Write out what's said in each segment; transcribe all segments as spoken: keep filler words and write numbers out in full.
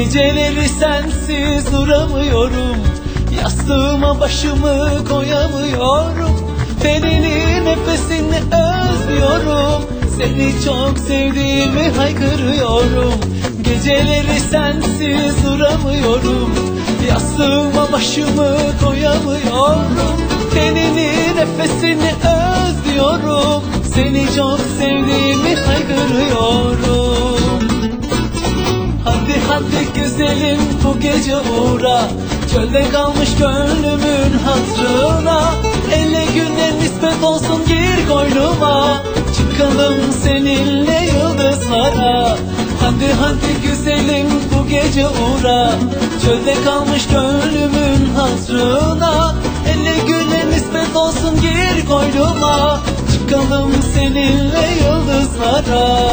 Geceleri sensiz duramıyorum, yastığıma başımı koyamıyorum. Tenini, nefesini özlüyorum, seni çok sevdiğimi haykırıyorum. Geceleri sensiz duramıyorum, yastığıma başımı koyamıyorum. Tenini, nefesini özlüyorum, seni çok sevdiğimi haykırıyorum. Hadi hadi güzelim bu gece uğra, çölde kalmış gönlümün hatırına. Elle güne nispet olsun gir koynuma, çıkalım seninle yıldızlara. Hadi hadi güzelim bu gece uğra, çölde kalmış gönlümün hatırına. Elle güne nispet olsun gir koynuma, çıkalım seninle yıldızlara.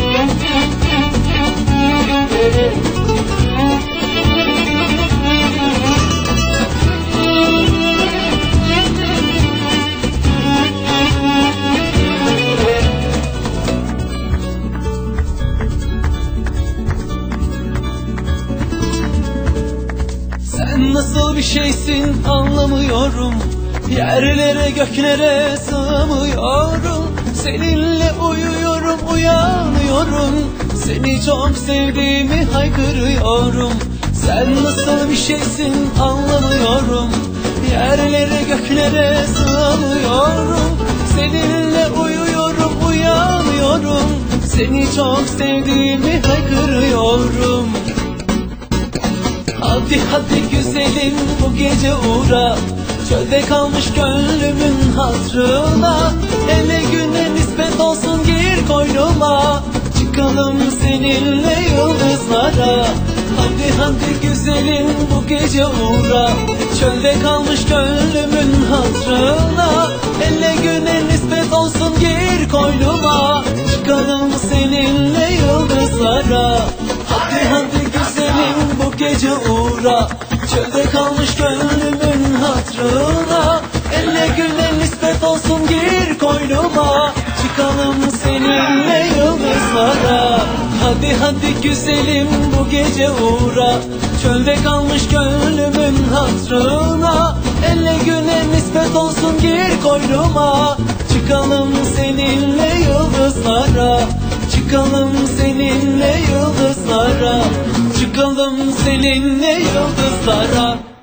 Sen nasıl bir şeysin anlamıyorum, yerlere göklere sığamıyorum. Seninle uyuyorum uyanıyorum, seni çok sevdiğimi haykırıyorum. Sen nasıl bir şeysin anlamıyorum, yerlere göklere sığamıyorum. Seninle uyuyorum uyanıyorum, seni çok sevdiğimi haykırıyorum. Hadi hadi güzelim bu gece uğra, çölde kalmış gönlümün hatırına. Ele güne nispet olsun gir koynuma, çıkalım seninle yıldızlara. Hadi hadi güzelim bu gece uğra, çölde kalmış gönlümün hatırına. Ele güne nispet olsun gir koynuma, çıkalım seninle yıldızlara. Hadi hadi güzelim bu gece uğra, çölde kalmış gönlümün hatırına. Elle güne nispet olsun gir koynuma, çıkalım seninle yıldızlara. Hadi hadi güzelim bu gece uğra, çölde kalmış gönlümün hatırına. Elle güne nispet olsun gir koynuma, çıkalım seninle yıldızlara. Çıkalım seninle yıldızlara, çıkalım seninle yıldızlara.